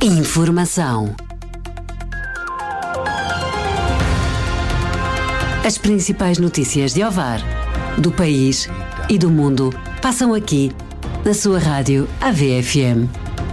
Informação. As principais notícias de Ovar, do país e do mundo passam aqui, na sua rádio AVFM.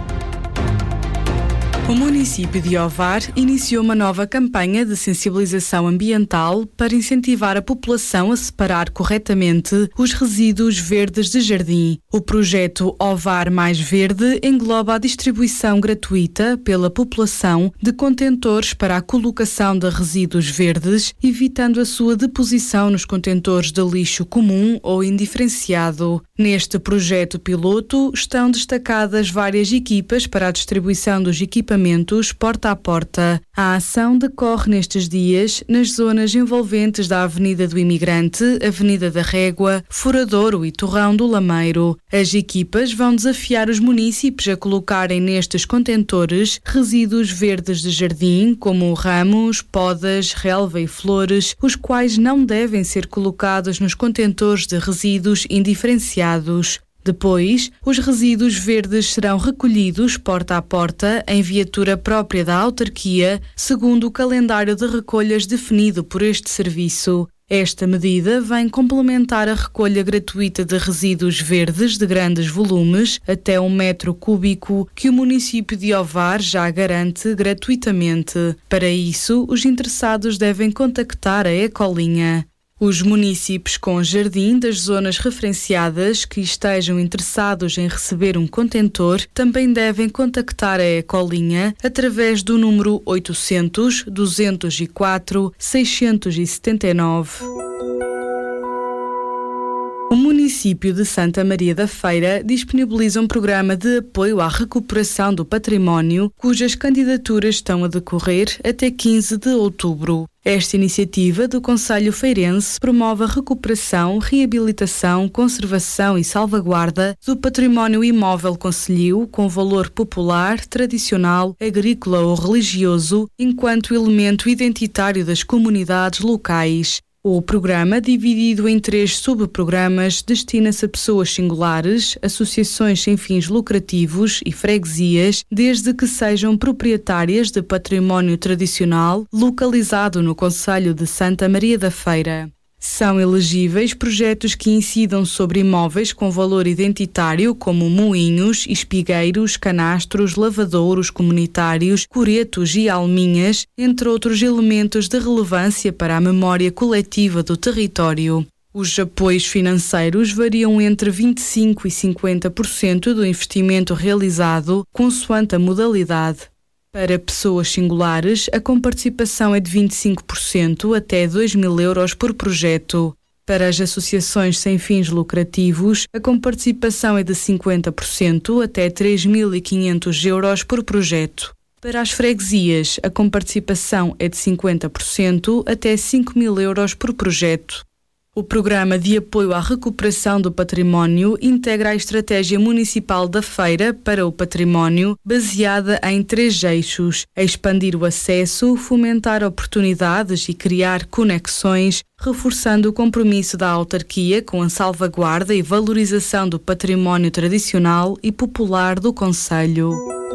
O município de Ovar iniciou uma nova campanha de sensibilização ambiental para incentivar a população a separar corretamente os resíduos verdes de jardim. O projeto Ovar Mais Verde engloba a distribuição gratuita pela população de contentores para a colocação de resíduos verdes, evitando a sua deposição nos contentores de lixo comum ou indiferenciado. Neste projeto piloto estão destacadas várias equipas para a distribuição dos equipamentos porta a porta. A ação decorre nestes dias nas zonas envolventes da Avenida do Imigrante, Avenida da Régua, Furadouro e Torrão do Lameiro. As equipas vão desafiar os munícipes a colocarem nestes contentores resíduos verdes de jardim, como ramos, podas, relva e flores, os quais não devem ser colocados nos contentores de resíduos indiferenciados. Depois, os resíduos verdes serão recolhidos porta a porta em viatura própria da autarquia, segundo o calendário de recolhas definido por este serviço. Esta medida vem complementar a recolha gratuita de resíduos verdes de grandes volumes, até 1 metro cúbico, que o município de Ovar já garante gratuitamente. Para isso, os interessados devem contactar a Ecolinha. Os munícipes com jardim das zonas referenciadas que estejam interessados em receber um contentor também devem contactar a Ecolinha através do número 800 204 679. O município de Santa Maria da Feira disponibiliza um programa de apoio à recuperação do património, cujas candidaturas estão a decorrer até 15 de outubro. Esta iniciativa do Concelho Feirense promove a recuperação, reabilitação, conservação e salvaguarda do património imóvel concelhio com valor popular, tradicional, agrícola ou religioso, enquanto elemento identitário das comunidades locais. O programa, dividido em 3 subprogramas, destina-se a pessoas singulares, associações sem fins lucrativos e freguesias, desde que sejam proprietárias de património tradicional localizado no concelho de Santa Maria da Feira. São elegíveis projetos que incidam sobre imóveis com valor identitário, como moinhos, espigueiros, canastros, lavadouros comunitários, coretos e alminhas, entre outros elementos de relevância para a memória coletiva do território. Os apoios financeiros variam entre 25% e 50% do investimento realizado, consoante a modalidade. Para pessoas singulares, a comparticipação é de 25% até 2.000 euros por projeto. Para as associações sem fins lucrativos, a comparticipação é de 50% até 3.500 euros por projeto. Para as freguesias, a comparticipação é de 50% até 5.000 euros por projeto. O Programa de Apoio à Recuperação do Património integra a Estratégia Municipal da Feira para o Património, baseada em 3 eixos: expandir o acesso, fomentar oportunidades e criar conexões, reforçando o compromisso da autarquia com a salvaguarda e valorização do património tradicional e popular do concelho.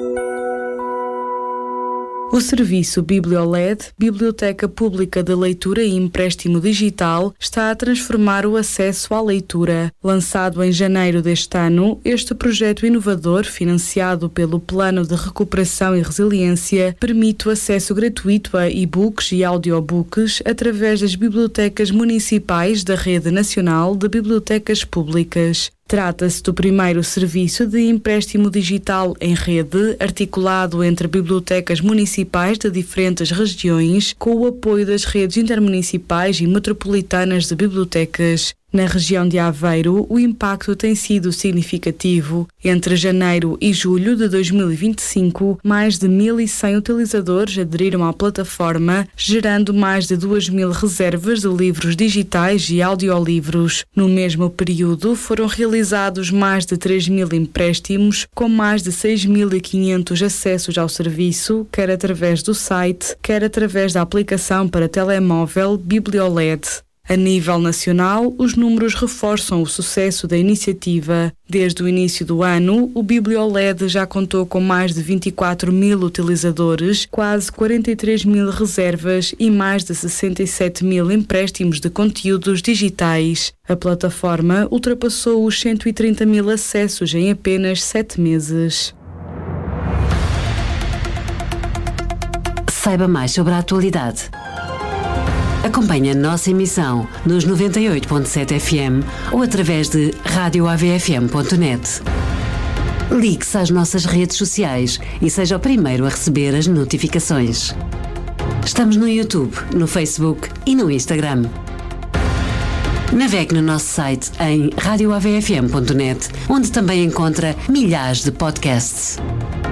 O serviço BiblioLED, Biblioteca Pública de Leitura e Empréstimo Digital, está a transformar o acesso à leitura. Lançado em janeiro deste ano, este projeto inovador, financiado pelo Plano de Recuperação e Resiliência, permite o acesso gratuito a e-books e audiobooks através das bibliotecas municipais da Rede Nacional de Bibliotecas Públicas. Trata-se do primeiro serviço de empréstimo digital em rede, articulado entre bibliotecas municipais de diferentes regiões, com o apoio das redes intermunicipais e metropolitanas de bibliotecas. Na região de Aveiro, o impacto tem sido significativo. Entre janeiro e julho de 2025, mais de 1.100 utilizadores aderiram à plataforma, gerando mais de 2.000 reservas de livros digitais e audiolivros. No mesmo período, foram realizados mais de 3.000 empréstimos, com mais de 6.500 acessos ao serviço, quer através do site, quer através da aplicação para telemóvel BiblioLED. A nível nacional, os números reforçam o sucesso da iniciativa. Desde o início do ano, o BiblioLED já contou com mais de 24 mil utilizadores, quase 43 mil reservas e mais de 67 mil empréstimos de conteúdos digitais. A plataforma ultrapassou os 130 mil acessos em apenas 7 meses. Saiba mais sobre a atualidade. Acompanhe a nossa emissão nos 98.7 FM ou através de radioavfm.net. Ligue-se às nossas redes sociais e seja o primeiro a receber as notificações. Estamos no YouTube, no Facebook e no Instagram. Navegue no nosso site em radioavfm.net, onde também encontra milhares de podcasts.